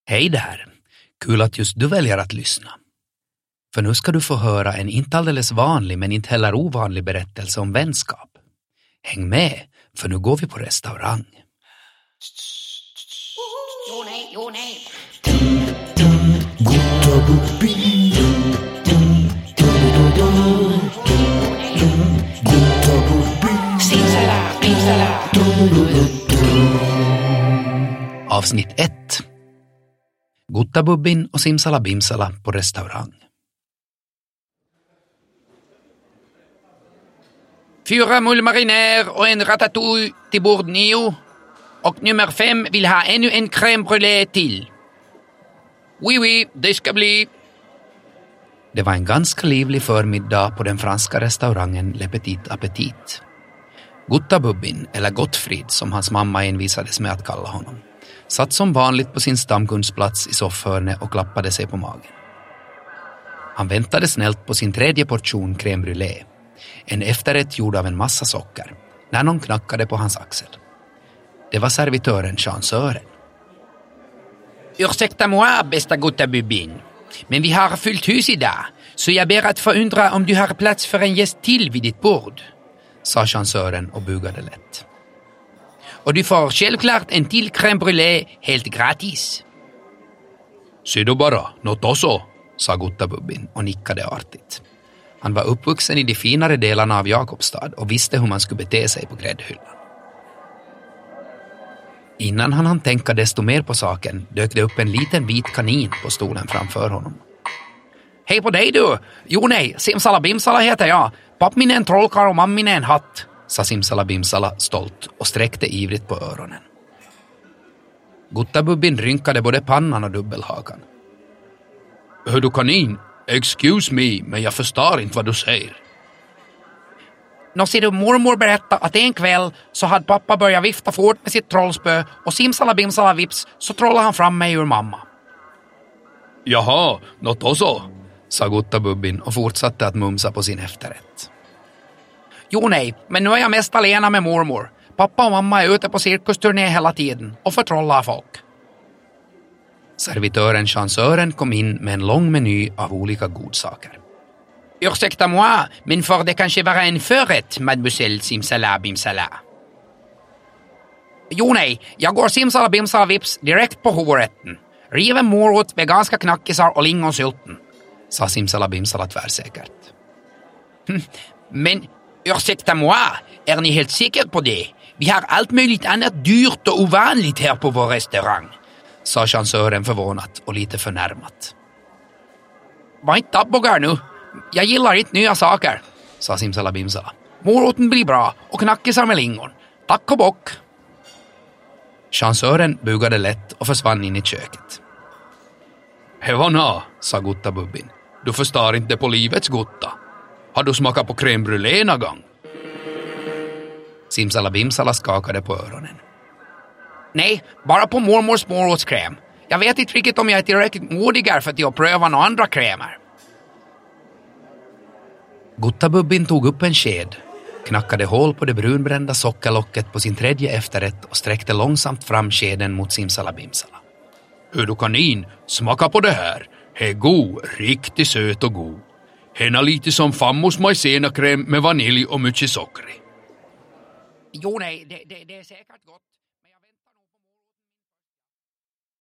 Hej där! Kul att just du väljer att lyssna. För nu ska du få höra en inte alldeles vanlig men inte heller ovanlig berättelse om vänskap. Häng med, för nu går vi på restaurang. Jo nej. Avsnitt 1. Guttabubbin och Simsalabimsala på restaurang. 4 mullmarinär och en ratatouille till bord 9. Och nummer 5 vill ha ännu en crème brûlée till. Oui, det ska bli. Det var en ganska livlig förmiddag på den franska restaurangen Le Petit Appetit. Guttabubbin, eller Gottfrid som hans mamma envisades med att kalla honom, satt som vanligt på sin stamkundsplats i soffhörnet och klappade sig på magen. Han väntade snällt på sin 3:e portion crème brûlée, en efterrätt gjord av en massa socker, när någon knackade på hans axel. Det var servitören Jean Sören. Ursäkta moi, bästa Guttabubbin. Men vi har fyllt hus idag, så jag ber att få undra om du har plats för en gäst till vid ditt bord, sa Jean Sören och bugade lätt. Och du får självklart en till crème brûlée helt gratis. Se då bara, något också, sa Guttabubbin och nickade artigt. Han var uppvuxen i de finare delarna av Jakobstad och visste hur man skulle bete sig på gräddhyllan. Innan han hann tänka desto mer på saken dök det upp en liten vit kanin på stolen framför honom. Hej på dig du! Jo nej, Simsalabimsala heter jag. Pappmin är en trollkarl och mammin är en hatt, sa Simsalabimsala stolt och sträckte ivrigt på öronen. Guttabubbin rynkade både pannan och dubbelhakan. Hör du kanin? Excuse me, men jag förstår inte vad du säger. Nå ser du, mormor berätta att en kväll så hade pappa börjat vifta fort med sitt trollspö och Simsalabimsala vips så trollade han fram mig ur mamma. Jaha, något också, sa Guttabubbin och fortsatte att mumsa på sin efterrätt. Jo nej, men nu är jag mest alena med mormor. Pappa och mamma är ute på cirkusturné hela tiden och förtrollar folk. Servitören Jean Sören kom in med en lång meny av olika godsaker. Ursäkta moi, men får det kanske vara en förrätt, mademoiselle Simsalabimsala? Jo nej, jag går Simsalabimsala vips direkt på huvudrätten. Riven morot, veganska knackisar och lingonsylten, sa Simsalabimsala tvärsäkert. Men ursäkta moi, är ni helt säker på det? Vi har allt möjligt annat dyrt och ovanligt här på vår restaurang, sa Jean Sören förvånat och lite förnärmat. Var inte tappbogar nu. Jag gillar inte nya saker, sa Simsalabimsala. Moroten blir bra och knackisar med lingon. Tack och bock. Jean Sören bugade lätt och försvann in i köket. Hevana, sa Guttabubbin. Du förstår inte på livets gutta. Har du smakat på crème brûlée någon gång? Simsalabimsala skakade på öronen. Nej, bara på mormors morotskräm. Jag vet inte riktigt om jag är tillräckligt modigare för att pröva några andra krämer. Guttabubbin tog upp en sked, knackade hål på det brunbrända sockerlocket på sin 3:e efterrätt och sträckte långsamt fram skeden mot Simsalabimsala. Hör du kanin, smaka på det här. He god, riktigt söt och god. Hena lite som Fammos majsenakräm med vanilj och mycket socker. Jo nej, det är säkert gott.